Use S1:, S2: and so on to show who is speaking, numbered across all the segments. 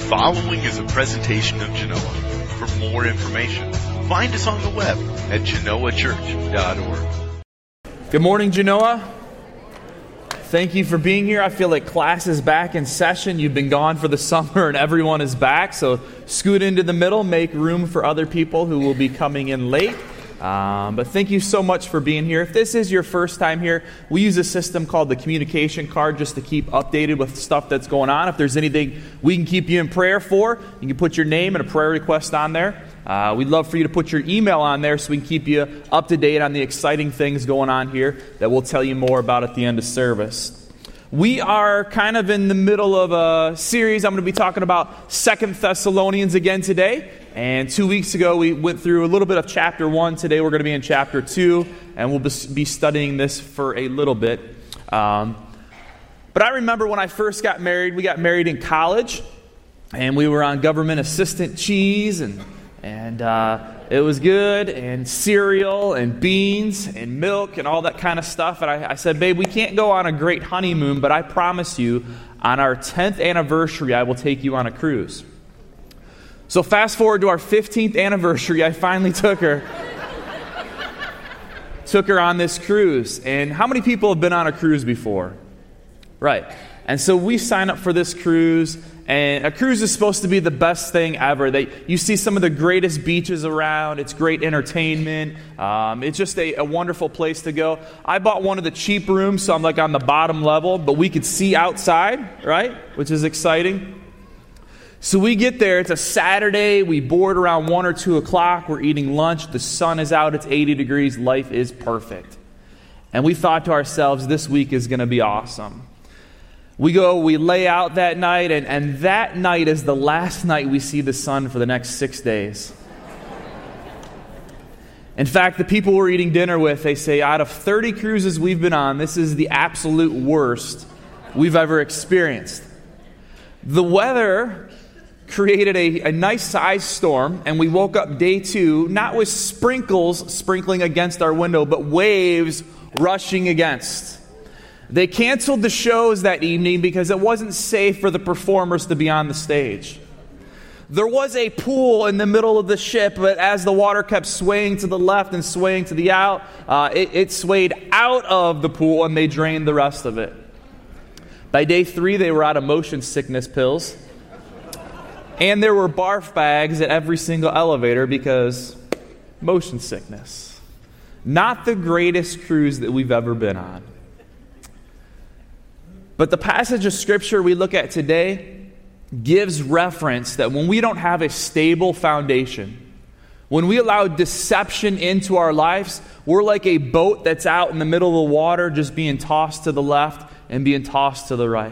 S1: following is a presentation of Genoa. For more information, find us on the web at genoachurch.org.
S2: Good morning, Genoa. Thank you for being here. I feel like class is back in session. You've been gone for the summer and everyone is back, so scoot into the middle, make room for other people who will be coming in late. But thank you so much for being here. If this is your first time here, we use a system called the communication card just to keep updated with stuff that's going on. If there's anything we can keep you in prayer for, you can put your name and a prayer request on there. We'd love for you to put your email on there so we can keep you up to date on the exciting things going on here that we'll tell you more about at the end of service. We are kind of in the middle of a series. I'm going to be talking about 2 Thessalonians again today. And 2 weeks ago, we went through a little bit of chapter 1. Today, we're going to be in chapter 2, and we'll be studying this for a little bit. But I remember when I first got married, we got married in college, and we were on government assistant cheese, and it was good, and cereal, and beans, and milk, and all that kind of stuff. And I said, babe, we can't go on a great honeymoon, but I promise you, on our 10th anniversary, I will take you on a cruise. So fast forward to our 15th anniversary, I finally took her on this cruise. And how many people have been on a cruise before? Right. And so we sign up for this cruise, and a cruise is supposed to be the best thing ever. You see some of the greatest beaches around. It's great entertainment. It's just a wonderful place to go. I bought one of the cheap rooms, so I'm like on the bottom level, but we could see outside, right? Which is exciting. So we get there, it's a Saturday, we board around 1 or 2 o'clock, we're eating lunch, the sun is out, it's 80 degrees, life is perfect. And we thought to ourselves, this week is going to be awesome. We lay out that night, and that night is the last night we see the sun for the next 6 days. In fact, the people we're eating dinner with, they say, out of 30 cruises we've been on, this is the absolute worst we've ever experienced. The weather created a nice sized storm, and we woke up day 2, not with sprinkles sprinkling against our window, but waves rushing against. They canceled the shows that evening because it wasn't safe for the performers to be on the stage. There was a pool in the middle of the ship, but as the water kept swaying to the left and swaying to the out, it swayed out of the pool and they drained the rest of it. By day 3, they were out of motion sickness pills. And there were barf bags at every single elevator because motion sickness. Not the greatest cruise that we've ever been on. But the passage of Scripture we look at today gives reference that when we don't have a stable foundation, when we allow deception into our lives, we're like a boat that's out in the middle of the water just being tossed to the left and being tossed to the right.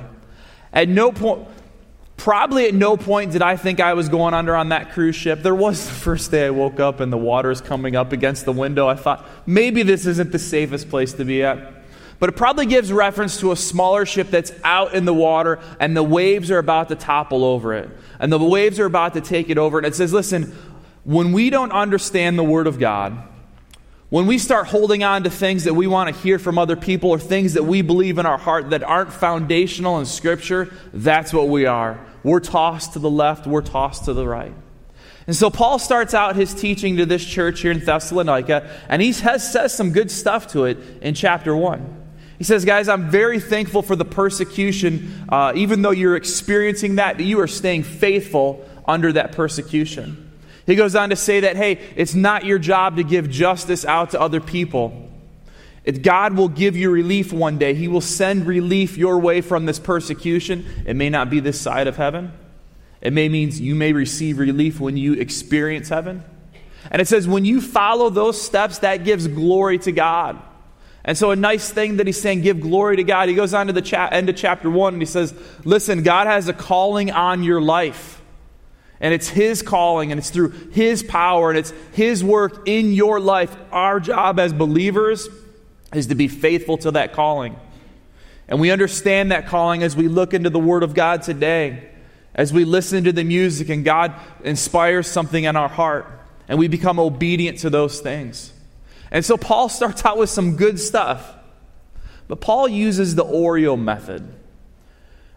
S2: Probably at no point did I think I was going under on that cruise ship. There was the first day I woke up and the water is coming up against the window. I thought, maybe this isn't the safest place to be at. But it probably gives reference to a smaller ship that's out in the water and the waves are about to topple over it. And the waves are about to take it over. And it says, listen, when we don't understand the Word of God, when we start holding on to things that we want to hear from other people or things that we believe in our heart that aren't foundational in Scripture, that's what we are. We're tossed to the left, we're tossed to the right. And so Paul starts out his teaching to this church here in Thessalonica, and he says some good stuff to it in chapter 1. He says, guys, I'm very thankful for the persecution, even though you're experiencing that you are staying faithful under that persecution. He goes on to say that, hey, it's not your job to give justice out to other people. God will give you relief one day. He will send relief your way from this persecution. It may not be this side of heaven. It may mean you may receive relief when you experience heaven. And it says when you follow those steps, that gives glory to God. And so a nice thing that he's saying, give glory to God. He goes on to the end of chapter 1 and he says, listen, God has a calling on your life. And it's His calling, and it's through His power, and it's His work in your life. Our job as believers is to be faithful to that calling. And we understand that calling as we look into the Word of God today, as we listen to the music and God inspires something in our heart, and we become obedient to those things. And so Paul starts out with some good stuff, but Paul uses the Oreo method.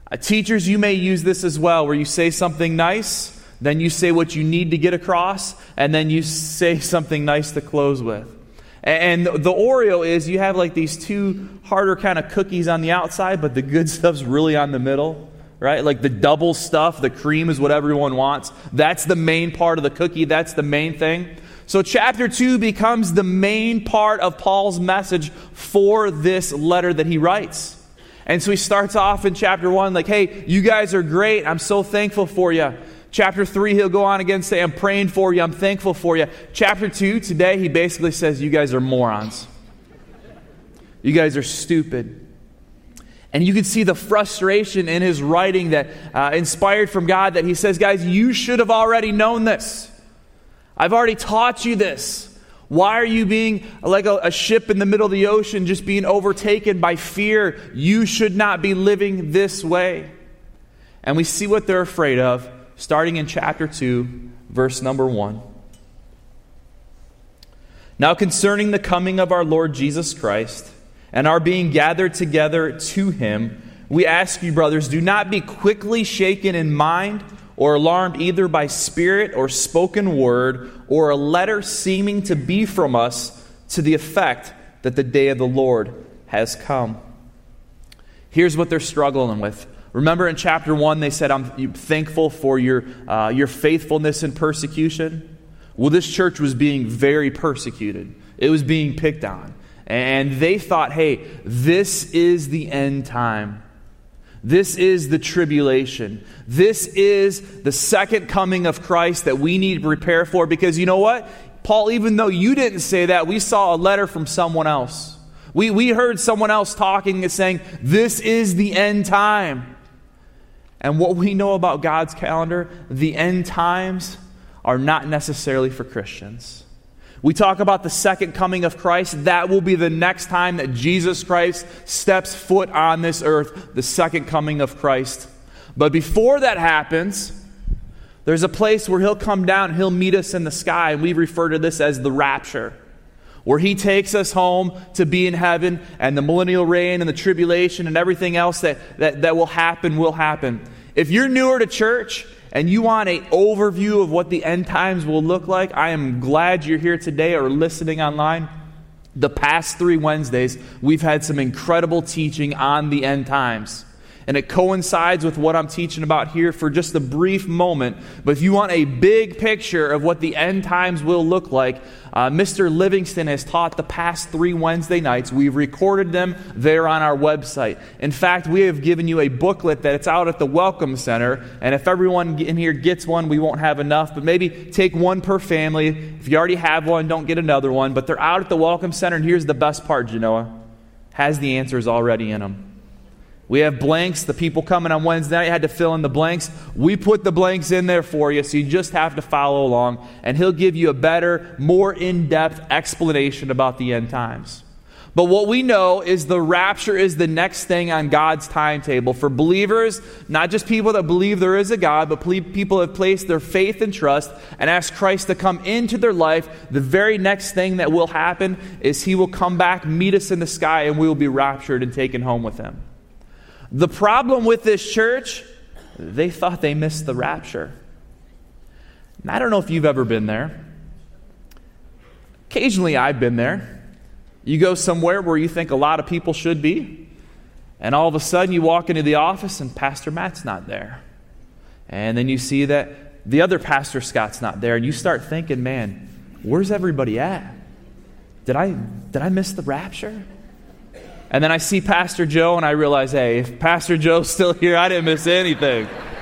S2: Teachers, you may use this as well, where you say something nice, then you say what you need to get across, and then you say something nice to close with. And the Oreo is you have like these two harder kind of cookies on the outside, but the good stuff's really on the middle, right? Like the double stuff, the cream is what everyone wants. That's the main part of the cookie. That's the main thing. So chapter 2 becomes the main part of Paul's message for this letter that he writes. And so he starts off in chapter 1 like, hey, you guys are great. I'm so thankful for you. Chapter 3, he'll go on again and say, I'm praying for you. I'm thankful for you. Chapter 2, today, he basically says, you guys are morons. You guys are stupid. And you can see the frustration in his writing that inspired from God, that he says, guys, you should have already known this. I've already taught you this. Why are you being like a ship in the middle of the ocean, just being overtaken by fear? You should not be living this way. And we see what they're afraid of, starting in chapter 2, verse number 1. Now concerning the coming of our Lord Jesus Christ, and our being gathered together to him, we ask you, brothers, do not be quickly shaken in mind or alarmed either by spirit or spoken word or a letter seeming to be from us to the effect that the day of the Lord has come. Here's what they're struggling with. Remember in chapter 1 they said, I'm thankful for your faithfulness in persecution. Well, this church was being very persecuted. It was being picked on. And they thought, hey, this is the end time. This is the tribulation. This is the second coming of Christ that we need to prepare for. Because you know what? Paul, even though you didn't say that, we saw a letter from someone else. We heard someone else talking and saying, this is the end time. And what we know about God's calendar, the end times are not necessarily for Christians. We talk about the second coming of Christ. That will be the next time that Jesus Christ steps foot on this earth, the second coming of Christ. But before that happens, there's a place where he'll come down, he'll meet us in the sky, and we refer to this as the rapture, where he takes us home to be in heaven, and the millennial reign and the tribulation and everything else that will happen. If you're newer to church and you want an overview of what the end times will look like, I am glad you're here today or listening online. The past 3 Wednesdays, we've had some incredible teaching on the end times. And it coincides with what I'm teaching about here for just a brief moment. But if you want a big picture of what the end times will look like, Mr. Livingston has taught the past 3 Wednesday nights. We've recorded them there on our website. In fact, we have given you a booklet that it's out at the Welcome Center. And if everyone in here gets one, we won't have enough. But maybe take one per family. If you already have one, don't get another one. But they're out at the Welcome Center. And here's the best part, Genoa. Has the answers already in them. We have blanks. The people coming on Wednesday night had to fill in the blanks. We put the blanks in there for you, so you just have to follow along. And he'll give you a better, more in-depth explanation about the end times. But what we know is the rapture is the next thing on God's timetable for believers, not just people that believe there is a God, but people have placed their faith and trust and asked Christ to come into their life. The very next thing that will happen is he will come back, meet us in the sky, and we will be raptured and taken home with him. The problem with this church, they thought they missed the rapture. And I don't know if you've ever been there. Occasionally I've been there. You go somewhere where you think a lot of people should be, and all of a sudden you walk into the office and Pastor Matt's not there. And then you see that the other Pastor Scott's not there, and you start thinking, man, where's everybody at? Did I miss the rapture? And then I see Pastor Joe, and I realize, hey, if Pastor Joe's still here, I didn't miss anything.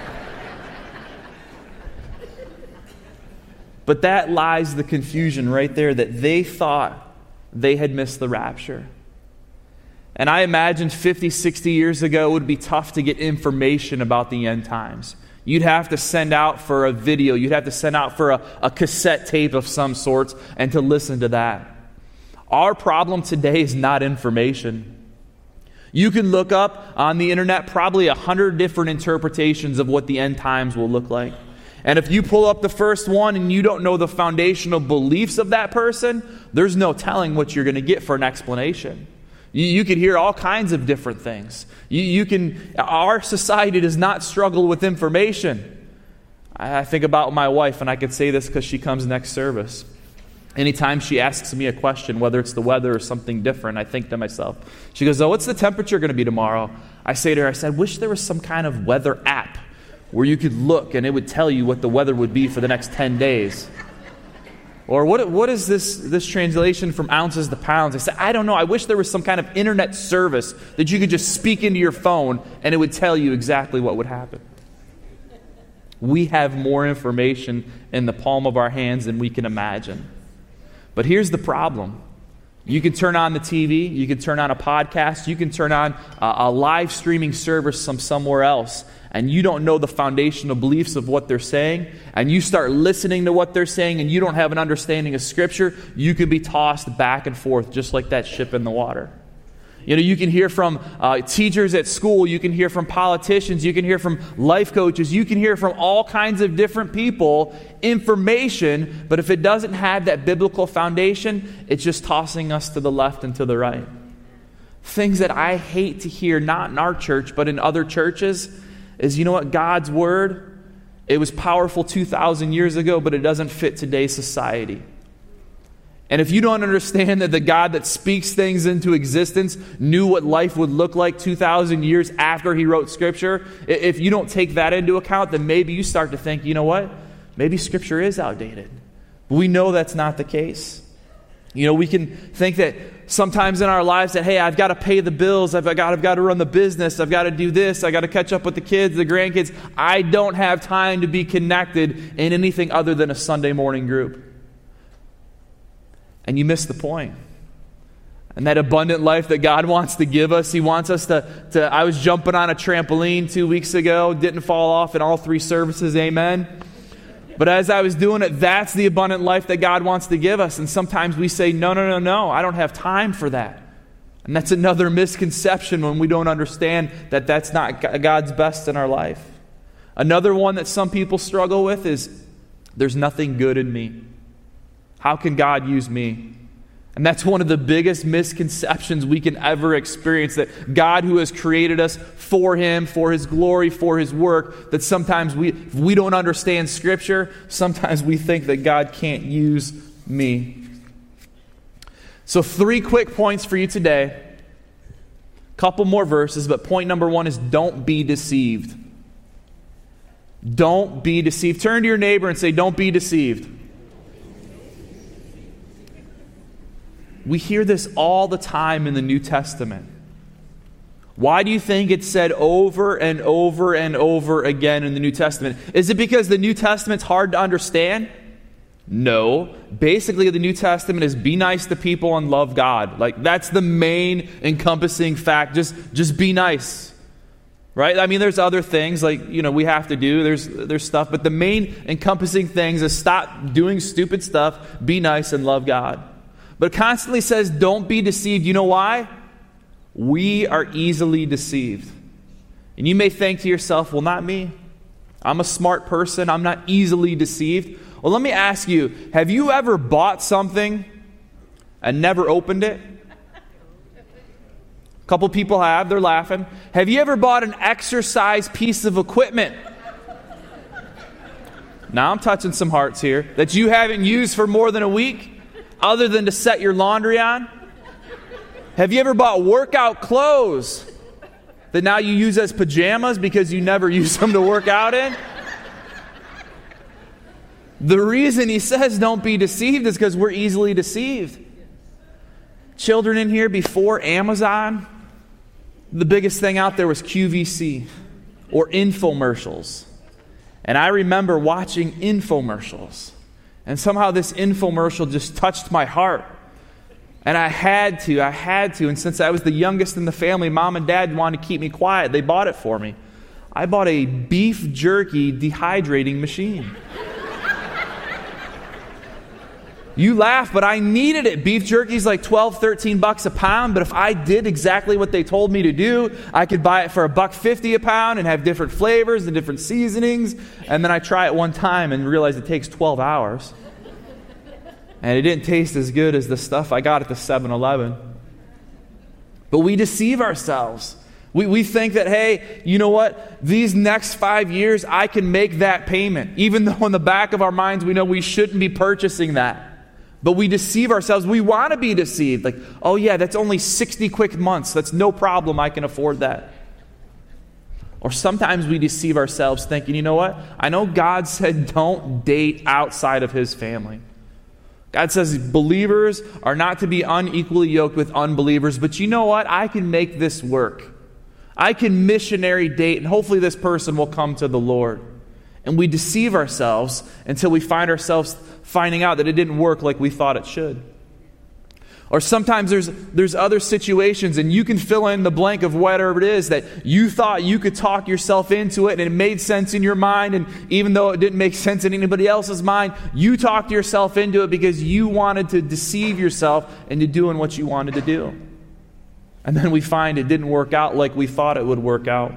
S2: But that lies the confusion right there, that they thought they had missed the rapture. And I imagine 50, 60 years ago, it would be tough to get information about the end times. You'd have to send out for a video. You'd have to send out for a cassette tape of some sorts and to listen to that. Our problem today is not information. You can look up on the internet probably 100 different interpretations of what the end times will look like. And if you pull up the first one and you don't know the foundational beliefs of that person, there's no telling what you're going to get for an explanation. You could hear all kinds of different things. Our society does not struggle with information. I think about my wife, and I could say this because she comes next service. Anytime she asks me a question, whether it's the weather or something different, I think to myself, she goes, "Oh, what's the temperature going to be tomorrow?" I say to her, I wish there was some kind of weather app where you could look and it would tell you what the weather would be for the next 10 days. Or what is this translation from ounces to pounds? I said, I don't know. I wish there was some kind of internet service that you could just speak into your phone and it would tell you exactly what would happen. We have more information in the palm of our hands than we can imagine. But here's the problem. You can turn on the TV, you can turn on a podcast, you can turn on a live streaming service from somewhere else, and you don't know the foundational beliefs of what they're saying, and you start listening to what they're saying, and you don't have an understanding of Scripture, you can be tossed back and forth just like that ship in the water. You can hear from teachers at school, you can hear from politicians, you can hear from life coaches, you can hear from all kinds of different people information, but if it doesn't have that biblical foundation, it's just tossing us to the left and to the right. Things that I hate to hear, not in our church, but in other churches, is, you know what, God's Word, it was powerful 2,000 years ago, but it doesn't fit today's society. And if you don't understand that the God that speaks things into existence knew what life would look like 2,000 years after He wrote Scripture, if you don't take that into account, then maybe you start to think, you know what, maybe Scripture is outdated. But we know that's not the case. We can think that sometimes in our lives that, hey, I've got to pay the bills, I've got to run the business, I've got to do this, I've got to catch up with the kids, the grandkids. I don't have time to be connected in anything other than a Sunday morning group. And you miss the point. And that abundant life that God wants to give us, He wants us to I was jumping on a trampoline 2 weeks ago, didn't fall off in all 3 services, amen. But as I was doing it, that's the abundant life that God wants to give us. And sometimes we say, no, I don't have time for that. And that's another misconception when we don't understand that that's not God's best in our life. Another one that some people struggle with is, there's nothing good in me. How can God use me? And that's one of the biggest misconceptions we can ever experience, that God, who has created us for Him, for His glory, for His work, that sometimes if we don't understand Scripture, sometimes we think that God can't use me. So 3 quick points for you today. Couple more verses, but point number 1 is don't be deceived. Don't be deceived. Turn to your neighbor and say, don't be deceived. We hear this all the time in the New Testament. Why do you think it's said over and over and over again in the New Testament? Is it because the New Testament's hard to understand? No. Basically, the New Testament is be nice to people and love God. Like, that's the main encompassing fact. Just be nice. Right? I mean, there's other things like, we have to do. There's stuff. But the main encompassing things is stop doing stupid stuff, be nice, and love God. But it constantly says, don't be deceived. You know why? We are easily deceived. And you may think to yourself, well, not me. I'm a smart person. I'm not easily deceived. Well, let me ask you, have you ever bought something and never opened it? A couple people have. They're laughing. Have you ever bought an exercise piece of equipment? Now I'm touching some hearts here. That you haven't used for more than a week? Other than to set your laundry on? Have you ever bought workout clothes that now you use as pajamas because you never use them to work out in? The reason he says don't be deceived is because we're easily deceived. Children in here, before Amazon, the biggest thing out there was QVC or infomercials. And I remember watching infomercials. And somehow this infomercial just touched my heart. And I had to. And since I was the youngest in the family, Mom and Dad wanted to keep me quiet. They bought it for me. I bought a beef jerky dehydrating machine. You laugh, but I needed it. Beef jerky's like $12, $13 a pound, but if I did exactly what they told me to do, I could buy it for $1.50 a pound and have different flavors and different seasonings. And then I try it one time and realize it takes 12 hours. And it didn't taste as good as the stuff I got at the 7-Eleven. But we deceive ourselves. We think that, hey, you know what? These next 5 years, I can make that payment. Even though in the back of our minds we know we shouldn't be purchasing that. But we deceive ourselves. We want to be deceived. Like, oh yeah, that's only 60 quick months. That's no problem. I can afford that. Or sometimes we deceive ourselves thinking, you know what? I know God said don't date outside of His family. God says believers are not to be unequally yoked with unbelievers. But you know what? I can make this work. I can missionary date, and hopefully this person will come to the Lord. And we deceive ourselves until we find ourselves finding out that it didn't work like we thought it should. Or sometimes there's other situations, and you can fill in the blank of whatever it is that you thought you could talk yourself into it, and it made sense in your mind, and even though it didn't make sense in anybody else's mind, you talked yourself into it because you wanted to deceive yourself into doing what you wanted to do. And then we find it didn't work out like we thought it would work out.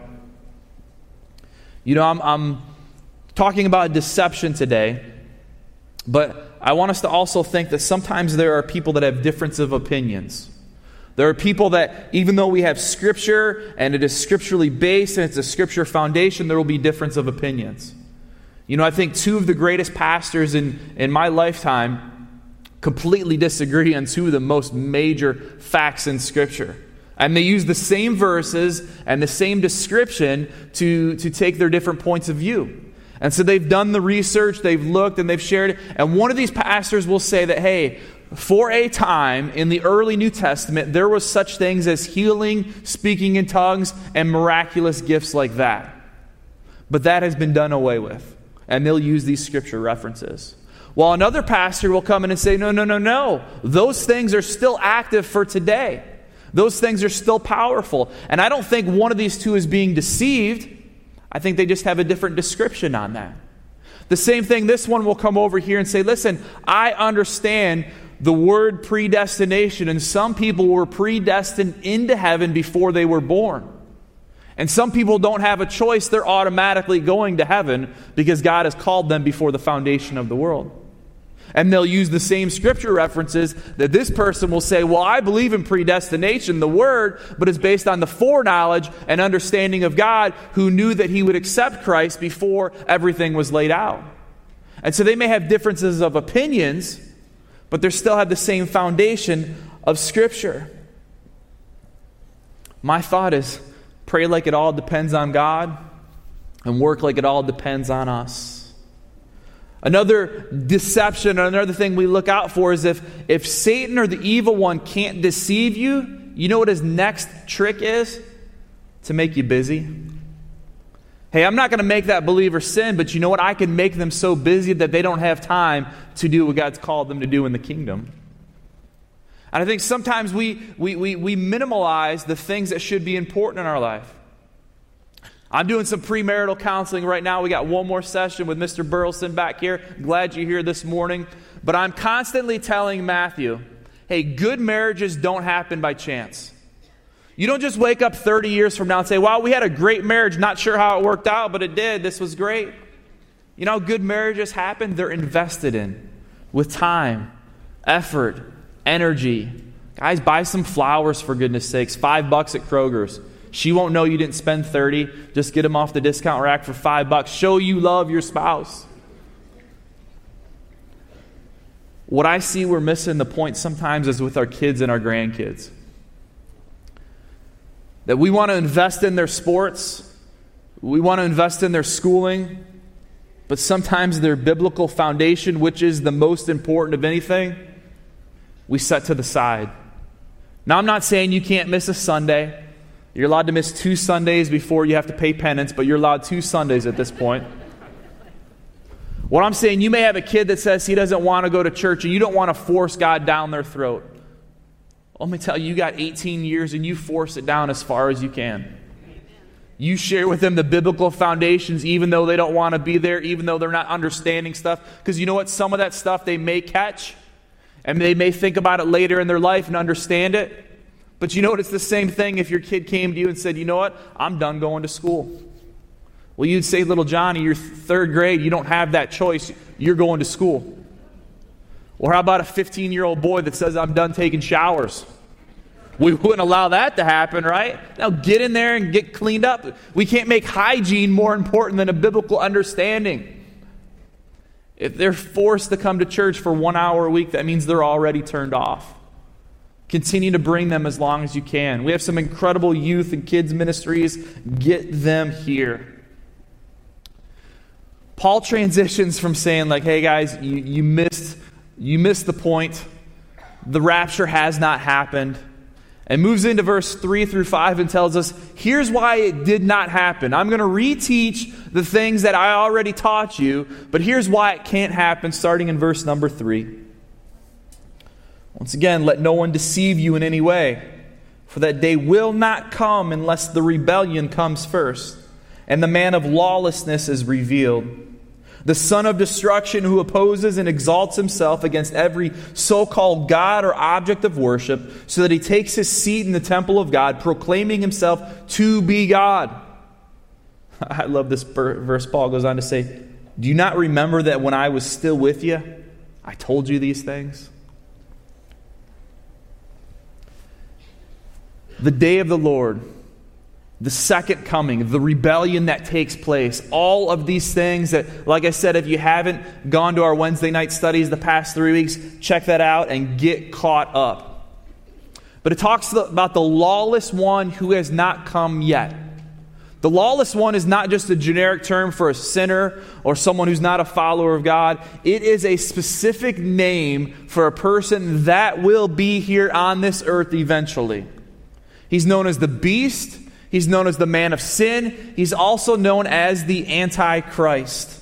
S2: You know, I'm talking about deception today, but I want us to also think that sometimes there are people that have difference of opinions. There are people that, even though we have Scripture, and it is scripturally based, and it's a Scripture foundation, there will be difference of opinions. You know, I think two of the greatest pastors in my lifetime completely disagree on two of the most major facts in Scripture. And they use the same verses and the same description to take their different points of view. And so they've done the research, they've looked, and they've shared it. And one of these pastors will say that, hey, for a time in the early New Testament, there was such things as healing, speaking in tongues, and miraculous gifts like that. But that has been done away with. And they'll use these scripture references. While another pastor will come in and say, no. Those things are still active for today. Those things are still powerful. And I don't think one of these two is being deceived. I think they just have a different description on that. The same thing, this one will come over here and say, listen, I understand the word predestination, and some people were predestined into heaven before they were born. And some people don't have a choice. They're automatically going to heaven because God has called them before the foundation of the world. And they'll use the same scripture references that this person will say, well, I believe in predestination, the word, but it's based on the foreknowledge and understanding of God who knew that He would accept Christ before everything was laid out. And so they may have differences of opinions, but they still have the same foundation of Scripture. My thought is, pray like it all depends on God and work like it all depends on us. Another deception, another thing we look out for is if Satan or the evil one can't deceive you, you know what his next trick is? To make you busy. Hey, I'm not going to make that believer sin, but you know what? I can make them so busy that they don't have time to do what God's called them to do in the kingdom. And I think sometimes we minimalize the things that should be important in our life. I'm doing some premarital counseling right now. We got one more session with Mr. Burleson back here. Glad you're here this morning. But I'm constantly telling Matthew, hey, good marriages don't happen by chance. You don't just wake up 30 years from now and say, wow, we had a great marriage. Not sure how it worked out, but it did. This was great. You know how good marriages happen? They're invested in with time, effort, energy. Guys, buy some flowers for goodness sakes. $5 at Kroger's. She won't know you didn't spend 30. Just get them off the discount rack for $5. Show you love your spouse. What I see we're missing the point sometimes is with our kids and our grandkids. That we want to invest in their sports. We want to invest in their schooling. But sometimes their biblical foundation, which is the most important of anything, we set to the side. Now, I'm not saying you can't miss a Sunday. You're allowed to miss 2 Sundays before you have to pay penance, but you're allowed 2 Sundays at this point. What I'm saying, you may have a kid that says he doesn't want to go to church, and you don't want to force God down their throat. Let me tell you, you got 18 years, and you force it down as far as you can. You share with them the biblical foundations, even though they don't want to be there, even though they're not understanding stuff. Because you know what? Some of that stuff they may catch, and they may think about it later in their life and understand it. But you know what? It's the same thing if your kid came to you and said, you know what? I'm done going to school. Well, you'd say, little Johnny, you're 3rd grade. You don't have that choice. You're going to school. Or how about a 15-year-old boy that says, I'm done taking showers? We wouldn't allow that to happen, right? Now get in there and get cleaned up. We can't make hygiene more important than a biblical understanding. If they're forced to come to church for 1 hour a week, that means they're already turned off. Continue to bring them as long as you can. We have some incredible youth and kids ministries. Get them here. Paul transitions from saying like, hey guys, you missed the point. The rapture has not happened. And moves into verse 3 through 5 and tells us, here's why it did not happen. I'm going to reteach the things that I already taught you, but here's why it can't happen, starting in verse number 3. Once again, let no one deceive you in any way, for that day will not come unless the rebellion comes first, and the man of lawlessness is revealed. The son of destruction who opposes and exalts himself against every so-called God or object of worship, so that he takes his seat in the temple of God, proclaiming himself to be God. I love this verse. Paul goes on to say, do you not remember that when I was still with you, I told you these things? The day of the Lord, the second coming, the rebellion that takes place, all of these things that, like I said, if you haven't gone to our Wednesday night studies the past 3 weeks, check that out and get caught up. But it talks about the lawless one who has not come yet. The lawless one is not just a generic term for a sinner or someone who's not a follower of God. It is a specific name for a person that will be here on this earth eventually. He's known as the beast. He's known as the man of sin. He's also known as the Antichrist.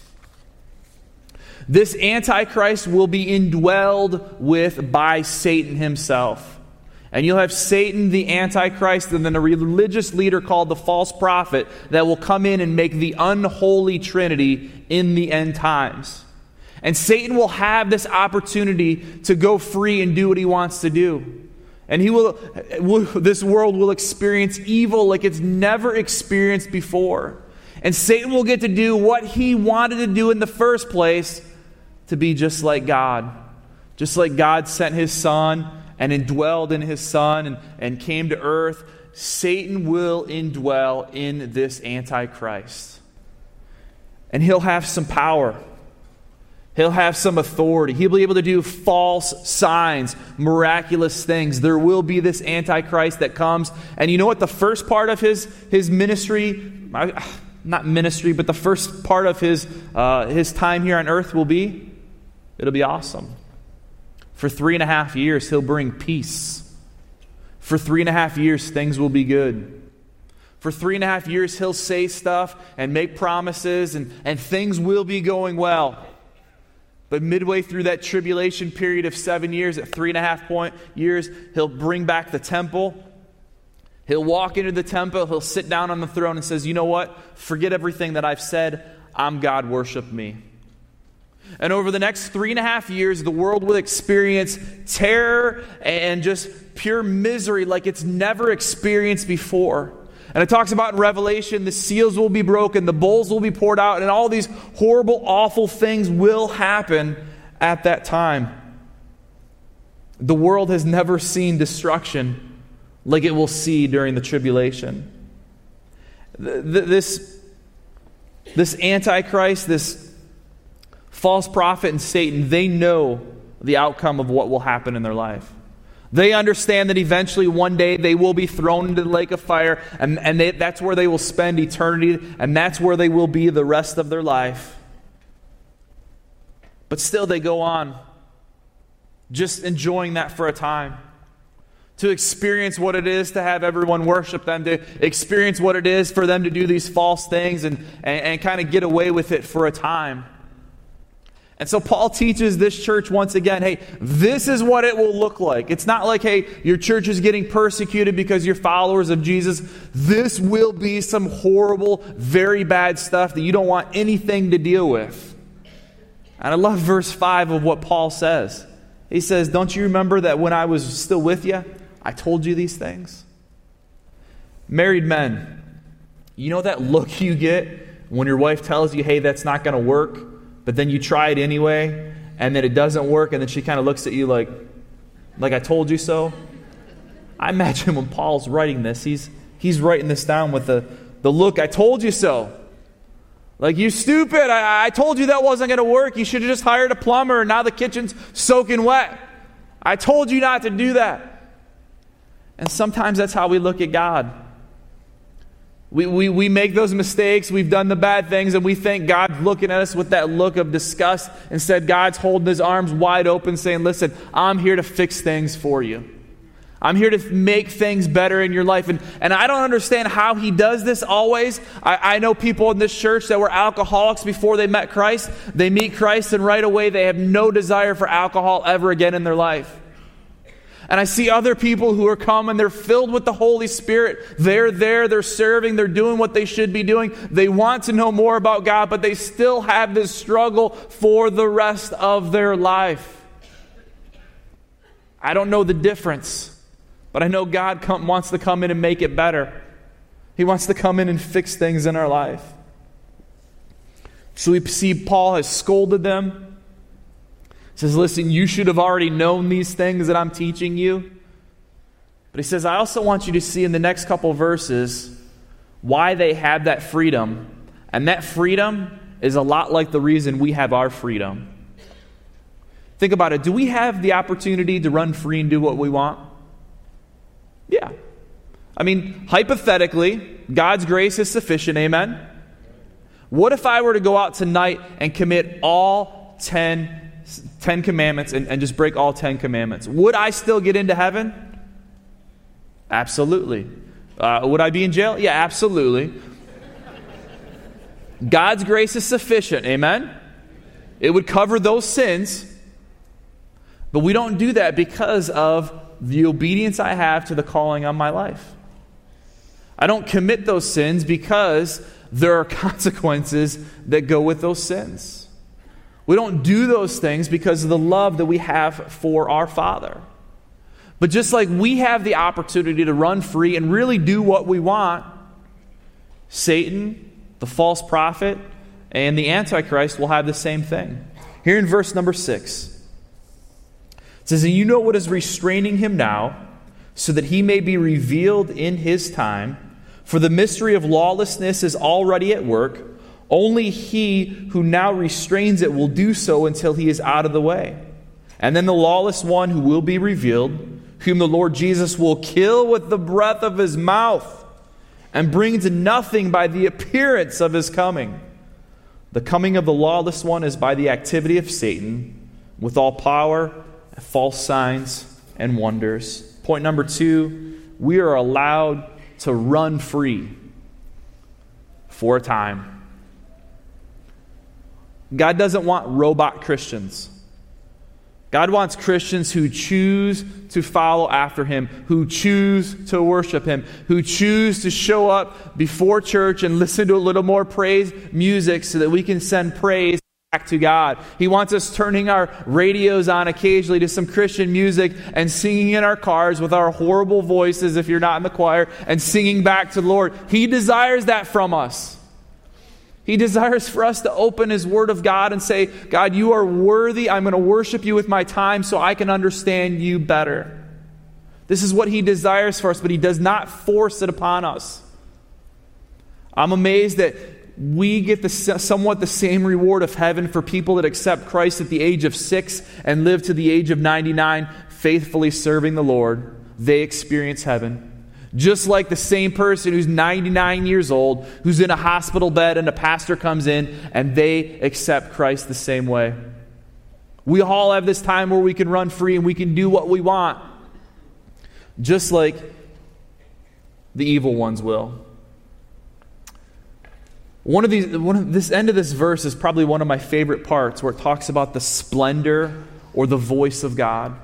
S2: This Antichrist will be indwelled with by Satan himself. And you'll have Satan, the Antichrist, and then a religious leader called the false prophet that will come in and make the unholy trinity in the end times. And Satan will have this opportunity to go free and do what he wants to do. And this world will experience evil like it's never experienced before. And Satan will get to do what he wanted to do in the first place, to be just like God. Just like God sent his Son and indwelled in his Son and came to earth, Satan will indwell in this Antichrist. And he'll have some power. He'll have some authority. He'll be able to do false signs, miraculous things. There will be this Antichrist that comes. And you know what the first part of his ministry, not ministry, but the first part of his time here on earth will be? It'll be awesome. For 3.5 years, he'll bring peace. For 3.5 years, things will be good. For 3.5 years, he'll say stuff and make promises, and things will be going well. But midway through that tribulation period of 7 years, at 3.5 years, he'll bring back the temple. He'll walk into the temple. He'll sit down on the throne and says, you know what? Forget everything that I've said. I'm God. Worship me. And over the next 3.5 years, the world will experience terror and just pure misery like it's never experienced before. And it talks about in Revelation, the seals will be broken, the bowls will be poured out, and all these horrible, awful things will happen at that time. The world has never seen destruction like it will see during the tribulation. This Antichrist, this false prophet and Satan, they know the outcome of what will happen in their life. They understand that eventually one day they will be thrown into the lake of fire, and that's where they will spend eternity, and that's where they will be the rest of their life. But still they go on, just enjoying that for a time. To experience what it is to have everyone worship them, to experience what it is for them to do these false things and kind of get away with it for a time. And so Paul teaches this church once again, hey, this is what it will look like. It's not like, hey, your church is getting persecuted because you're followers of Jesus. This will be some horrible, very bad stuff that you don't want anything to deal with. And I love verse 5 of what Paul says. He says, don't you remember that when I was still with you, I told you these things? Married men, you know that look you get when your wife tells you, hey, that's not going to work? But then you try it anyway, and then it doesn't work, and then she kind of looks at you like I told you so. I imagine when Paul's writing this, he's writing this down with the look, I told you so. Like, you stupid, I told you that wasn't going to work. You should have just hired a plumber, and now the kitchen's soaking wet. I told you not to do that. And sometimes that's how we look at God. We make those mistakes, we've done the bad things, and we think God's looking at us with that look of disgust. Instead, God's holding his arms wide open saying, listen, I'm here to fix things for you. I'm here to make things better in your life. And I don't understand how he does this always. I know people in this church that were alcoholics before they met Christ. They meet Christ and right away they have no desire for alcohol ever again in their life. And I see other people who are coming, they're filled with the Holy Spirit. They're there, they're serving, they're doing what they should be doing. They want to know more about God, but they still have this struggle for the rest of their life. I don't know the difference. But I know God wants to come in and make it better. He wants to come in and fix things in our life. So we see Paul has scolded them. He says, listen, you should have already known these things that I'm teaching you. But he says, I also want you to see in the next couple verses why they have that freedom. And that freedom is a lot like the reason we have our freedom. Think about it. Do we have the opportunity to run free and do what we want? Yeah. I mean, hypothetically, God's grace is sufficient, amen? What if I were to go out tonight and commit all 10 commandments and just break all 10 commandments? Would I still get into heaven? Absolutely. Would I be in jail? Yeah, absolutely. God's grace is sufficient, amen? It would cover those sins, but we don't do that because of the obedience I have to the calling on my life. I don't commit those sins because there are consequences that go with those sins. We don't do those things because of the love that we have for our Father. But just like we have the opportunity to run free and really do what we want, Satan, the false prophet, and the Antichrist will have the same thing. Here in verse number 6, it says, and you know what is restraining him now, so that he may be revealed in his time. For the mystery of lawlessness is already at work. Only he who now restrains it will do so until he is out of the way. And then the lawless one who will be revealed, whom the Lord Jesus will kill with the breath of his mouth, and bring to nothing by the appearance of his coming. The coming of the lawless one is by the activity of Satan, with all power, false signs, and wonders. Point number 2, we are allowed to run free for a time. God doesn't want robot Christians. God wants Christians who choose to follow after him, who choose to worship him, who choose to show up before church and listen to a little more praise music so that we can send praise back to God. He wants us turning our radios on occasionally to some Christian music and singing in our cars with our horrible voices if you're not in the choir and singing back to the Lord. He desires that from us. He desires for us to open his word of God and say, God, you are worthy. I'm going to worship you with my time so I can understand you better. This is what he desires for us, but he does not force it upon us. I'm amazed that we get somewhat the same reward of heaven for people that accept Christ at the age of 6 and live to the age of 99, faithfully serving the Lord. They experience heaven. Just like the same person who's 99 years old, who's in a hospital bed and a pastor comes in and they accept Christ the same way. We all have this time where we can run free and we can do what we want. Just like the evil ones will. This end of this verse is probably one of my favorite parts, where it talks about the splendor or the voice of God.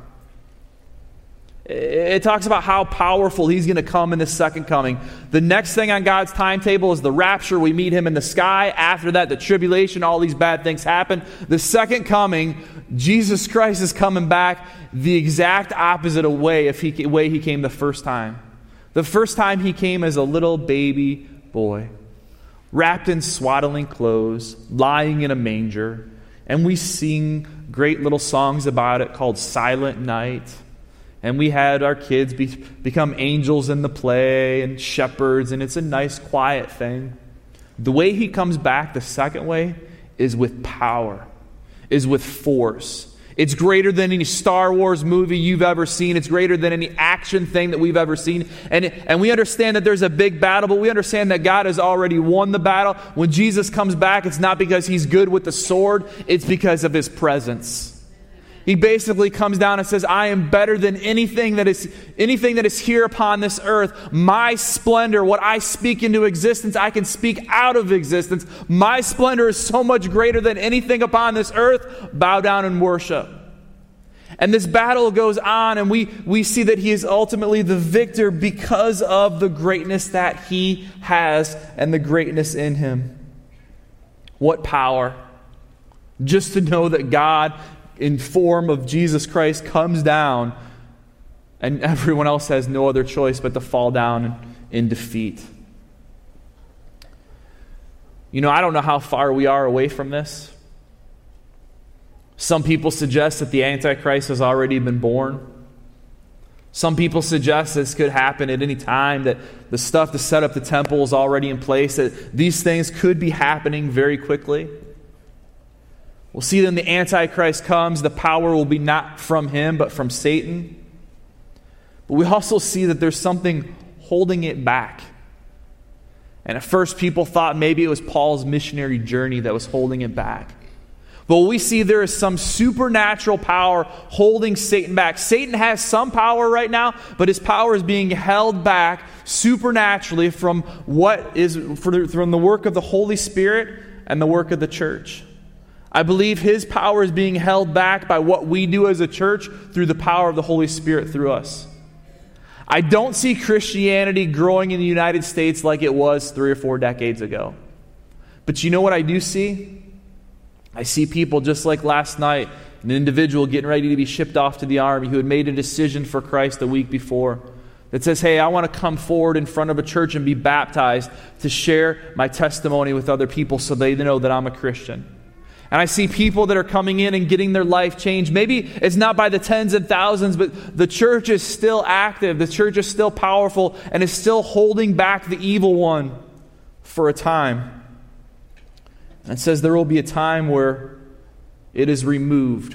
S2: It talks about how powerful he's going to come in the second coming. The next thing on God's timetable is the rapture. We meet him in the sky. After that, the tribulation, all these bad things happen. The second coming, Jesus Christ is coming back the exact opposite of way he came the first time. The first time he came as a little baby boy, wrapped in swaddling clothes, lying in a manger. And we sing great little songs about it called Silent Night. And we had our kids become angels in the play and shepherds, and it's a nice, quiet thing. The way he comes back the second way is with power, is with force. It's greater than any Star Wars movie you've ever seen. It's greater than any action thing that we've ever seen. And we understand that there's a big battle, but we understand that God has already won the battle. When Jesus comes back, it's not because he's good with the sword. It's because of his presence. He basically comes down and says, I am better than anything that is here upon this earth. My splendor, what I speak into existence, I can speak out of existence. My splendor is so much greater than anything upon this earth. Bow down and worship. And this battle goes on, and we see that he is ultimately the victor because of the greatness that he has and the greatness in him. What power. Just to know that God, in form of Jesus Christ, comes down, and everyone else has no other choice but to fall down in defeat. You know, I don't know how far we are away from this. Some people suggest that the Antichrist has already been born. Some people suggest this could happen at any time, that the stuff to set up the temple is already in place, that these things could be happening very quickly. We'll see when the Antichrist comes, the power will be not from him, but from Satan. But we also see that there's something holding it back. And at first people thought maybe it was Paul's missionary journey that was holding it back. But we see there is some supernatural power holding Satan back. Satan has some power right now, but his power is being held back supernaturally from from the work of the Holy Spirit and the work of the church. I believe his power is being held back by what we do as a church through the power of the Holy Spirit through us. I don't see Christianity growing in the United States like it was 3 or 4 decades ago. But you know what I do see? I see people just like last night, an individual getting ready to be shipped off to the army who had made a decision for Christ a week before that says, hey, I want to come forward in front of a church and be baptized to share my testimony with other people so they know that I'm a Christian. And I see people that are coming in and getting their life changed. Maybe it's not by the tens and thousands, but the church is still active. The church is still powerful and is still holding back the evil one for a time. And it says there will be a time where it is removed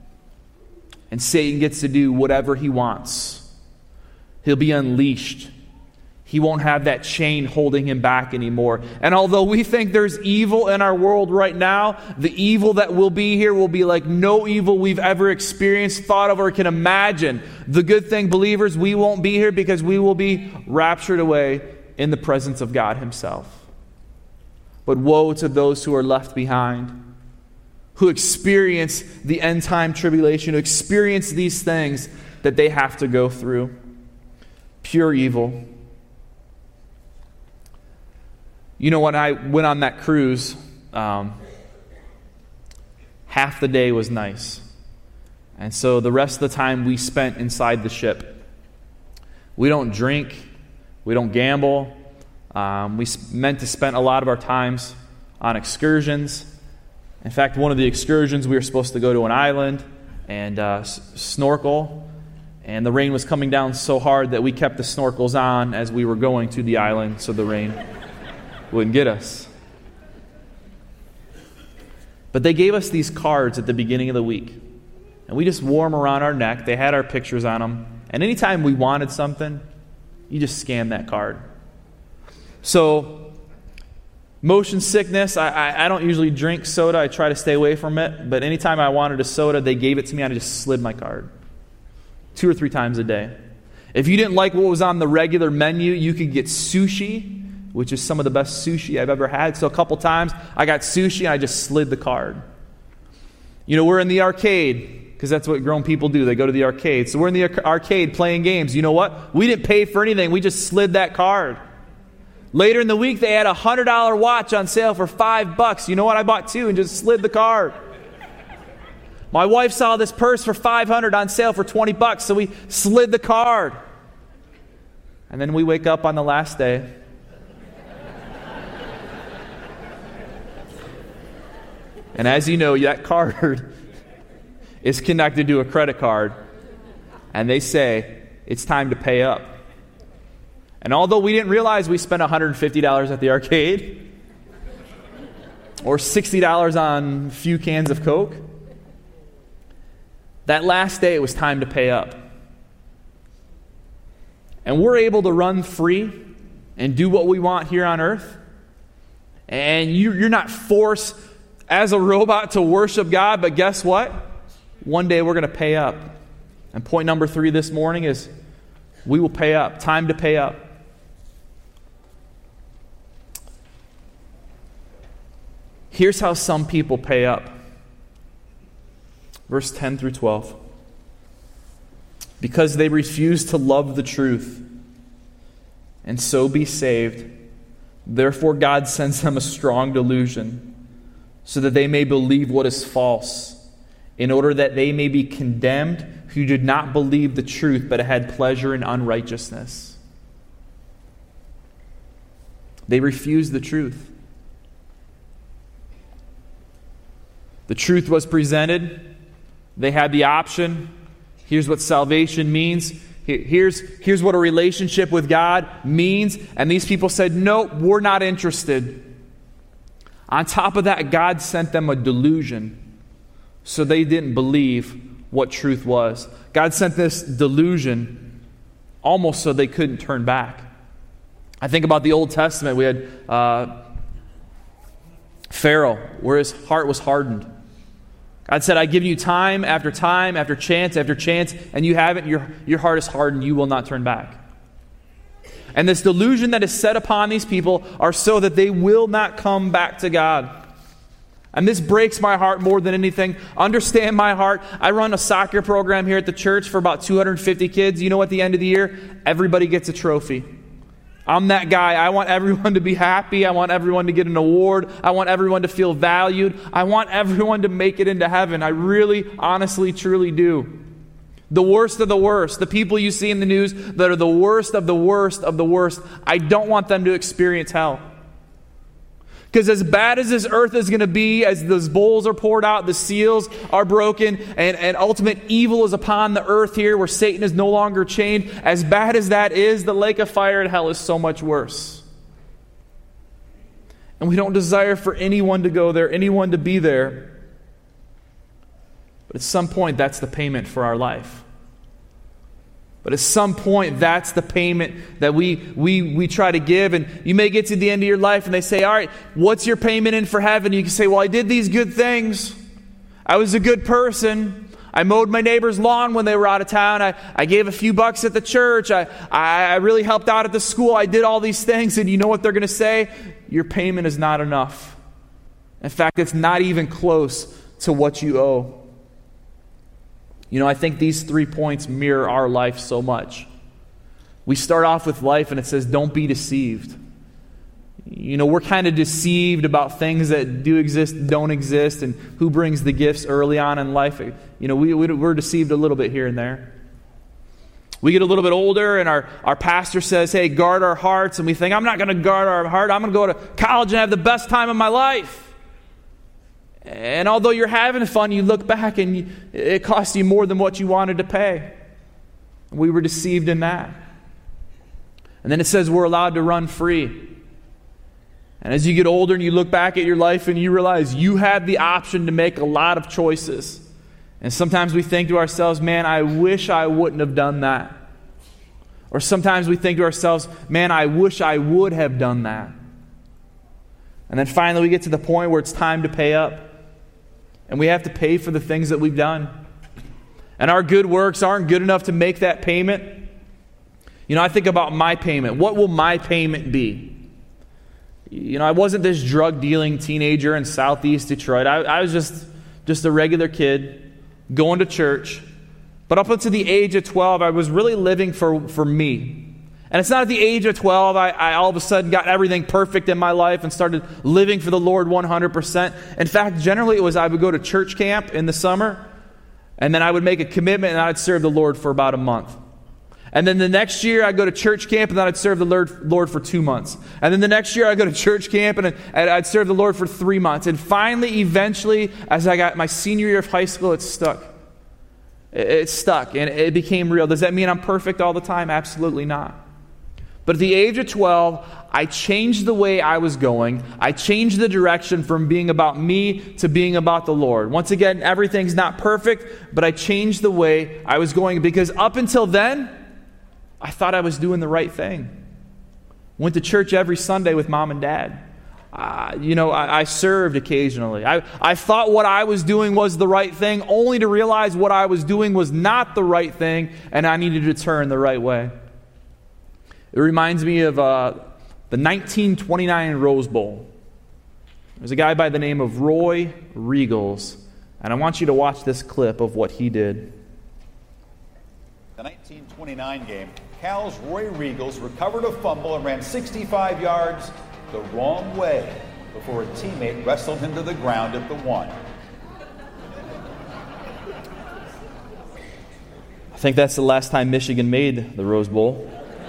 S2: and Satan gets to do whatever he wants. He'll be unleashed. He won't have that chain holding him back anymore. And although we think there's evil in our world right now, the evil that will be here will be like no evil we've ever experienced, thought of, or can imagine. The good thing, believers, we won't be here because we will be raptured away in the presence of God himself. But woe to those who are left behind, who experience the end time tribulation, who experience these things that they have to go through. Pure evil. You know, when I went on that cruise, half the day was nice. And so the rest of the time we spent inside the ship. We don't drink. We don't gamble. We meant to spend a lot of our times on excursions. In fact, one of the excursions, we were supposed to go to an island and snorkel. And the rain was coming down so hard that we kept the snorkels on as we were going to the island so the rain wouldn't get us. But they gave us these cards at the beginning of the week. And we just wore them around our neck. They had our pictures on them. And anytime we wanted something, you just scan that card. So, motion sickness, I don't usually drink soda. I try to stay away from it. But anytime I wanted a soda, they gave it to me and I just slid my card. 2 or 3 times a day. If you didn't like what was on the regular menu, you could get sushi, which is some of the best sushi I've ever had. So a couple times I got sushi and I just slid the card. You know, we're in the arcade, because that's what grown people do. They go to the arcade. So we're in the arcade playing games. You know what? We didn't pay for anything. We just slid that card. Later in the week, they had a $100 watch on sale for $5. You know what? I bought 2 and just slid the card. My wife saw this purse for $500 on sale for $20, so we slid the card. And then we wake up on the last day. And as you know, that card is connected to a credit card. and they say, it's time to pay up. And although we didn't realize we spent $150 at the arcade, or $60 on a few cans of Coke, that last day it was time to pay up. And we're able to run free and do what we want here on earth. And you're not forced as a robot to worship God, but guess what? One day we're going to pay up. And point number 3 this morning is we will pay up. Time to pay up. Here's how some people pay up. Verse 10 through 12. Because they refuse to love the truth and so be saved, therefore God sends them a strong delusion so that they may believe what is false, in order that they may be condemned who did not believe the truth but had pleasure in unrighteousness. They refuse the truth. The truth was presented. They had the option. Here's what salvation means. Here's what a relationship with God means. And these people said, nope, we're not interested. On top of that, God sent them a delusion so they didn't believe what truth was. God sent this delusion almost so they couldn't turn back. I think about the Old Testament. We had Pharaoh, where his heart was hardened. God said, I give you time after chance after chance, and you haven't. Your heart is hardened. You will not turn back. And this delusion that is set upon these people are so that they will not come back to God. And this breaks my heart more than anything. Understand my heart. I run a soccer program here at the church for about 250 kids. You know, at the end of the year, everybody gets a trophy. I'm that guy. I want everyone to be happy. I want everyone to get an award. I want everyone to feel valued. I want everyone to make it into heaven. I really, honestly, truly do. The worst of the worst, the people you see in the news that are the worst of the worst of the worst, I don't want them to experience hell. Because as bad as this earth is going to be, as those bowls are poured out, the seals are broken, and ultimate evil is upon the earth here where Satan is no longer chained, as bad as that is, the lake of fire in hell is so much worse. And we don't desire for anyone to go there, anyone to be there. But at some point, that's the payment for our life. But at some point, that's the payment that we try to give. And you may get to the end of your life and they say, all right, what's your payment in for heaven? You can say, well, I did these good things. I was a good person. I mowed my neighbor's lawn when they were out of town. I gave a few bucks at the church. I really helped out at the school. I did all these things. And you know what they're going to say? Your payment is not enough. In fact, it's not even close to what you owe. You know, I think these 3 points mirror our life so much. We start off with life and it says, don't be deceived. You know, we're kind of deceived about things that do exist, don't exist, and who brings the gifts early on in life. You know, we're deceived a little bit here and there. We get a little bit older and our pastor says, hey, guard our hearts. And we think, I'm not going to guard our heart. I'm going to go to college and have the best time of my life. And although you're having fun, you look back and it cost you more than what you wanted to pay. We were deceived in that. And then it says we're allowed to run free. And as you get older and you look back at your life and you realize you had the option to make a lot of choices. And sometimes we think to ourselves, man, I wish I wouldn't have done that. Or sometimes we think to ourselves, man, I wish I would have done that. And then finally we get to the point where it's time to pay up. And we have to pay for the things that we've done. And our good works aren't good enough to make that payment. You know, I think about my payment. What will my payment be? You know, I wasn't this drug-dealing teenager in southeast Detroit. I was just a regular kid going to church. But up until the age of 12, I was really living for me. And it's not at the age of 12 I all of a sudden got everything perfect in my life and started living for the Lord 100%. In fact, generally it was I would go to church camp in the summer, and then I would make a commitment and I'd serve the Lord for about a month. And then the next year I'd go to church camp and then I'd serve the Lord for 2 months. And then the next year I'd go to church camp and I'd serve the Lord for 3 months. And finally, eventually, as I got my senior year of high school, it stuck. It stuck, and it became real. Does that mean I'm perfect all the time? Absolutely not. But at the age of 12, I changed the way I was going. I changed the direction from being about me to being about the Lord. Once again, everything's not perfect, but I changed the way I was going, because up until then, I thought I was doing the right thing. Went to church every Sunday with mom and dad. I served occasionally. I thought what I was doing was the right thing, only to realize what I was doing was not the right thing, and I needed to turn the right way. It reminds me of the 1929 Rose Bowl. There's a guy by the name of Roy Riegels, and I want you to watch this clip of what he did.
S3: The 1929 game, Cal's Roy Riegels recovered a fumble and ran 65 yards the wrong way before a teammate wrestled him to the ground at the 1.
S2: I think that's the last time Michigan made the Rose Bowl.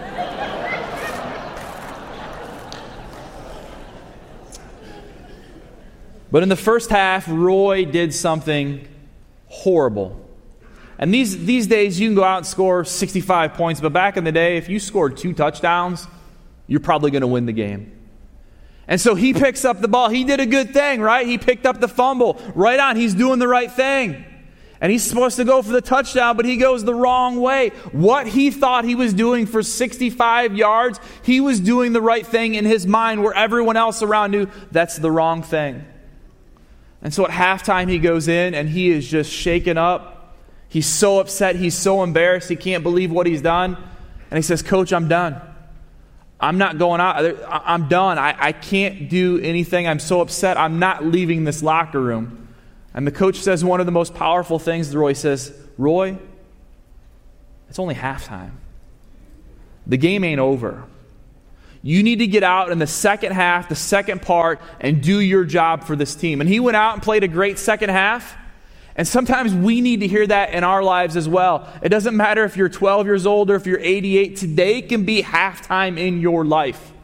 S2: But in the first half, Roy did something horrible. And these days, you can go out and score 65 points, but back in the day, if you scored 2 touchdowns, you're probably going to win the game. And so he picks up the ball. He did a good thing, right? He picked up the fumble. Right on, he's doing the right thing. And he's supposed to go for the touchdown, but he goes the wrong way. What he thought he was doing for 65 yards, he was doing the right thing in his mind, where everyone else around knew that's the wrong thing. And so at halftime, he goes in and he is just shaken up. He's so upset. He's so embarrassed. He can't believe what he's done. And he says, "Coach, I'm done. I'm not going out. I'm done. I can't do anything. I'm so upset. I'm not leaving this locker room." And the coach says one of the most powerful things to Roy. He says, "Roy, it's only halftime. The game ain't over. You need to get out in the second half, the second part, and do your job for this team." And he went out and played a great second half. And sometimes we need to hear that in our lives as well. It doesn't matter if you're 12 years old or if you're 88. Today can be halftime in your life.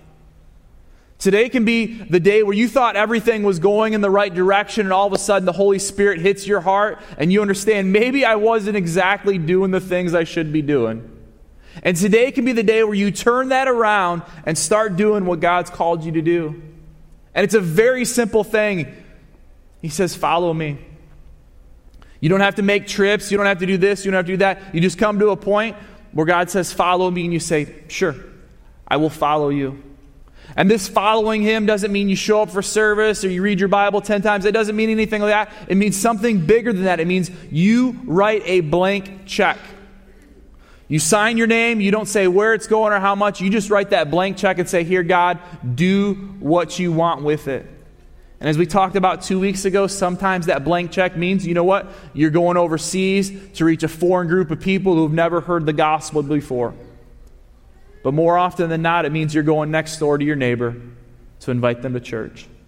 S2: Today can be the day where you thought everything was going in the right direction, and all of a sudden the Holy Spirit hits your heart and you understand, maybe I wasn't exactly doing the things I should be doing. And today can be the day where you turn that around and start doing what God's called you to do. And it's a very simple thing. He says, "Follow me." You don't have to make trips. You don't have to do this. You don't have to do that. You just come to a point where God says, "Follow me," and you say, "Sure, I will follow you." And this following Him doesn't mean you show up for service or you read your Bible 10 times. It doesn't mean anything like that. It means something bigger than that. It means you write a blank check. You sign your name. You don't say where it's going or how much. You just write that blank check and say, "Here, God, do what you want with it." And as we talked about 2 weeks ago, sometimes that blank check means, you know what? You're going overseas to reach a foreign group of people who have never heard the gospel before. But more often than not, it means you're going next door to your neighbor to invite them to church.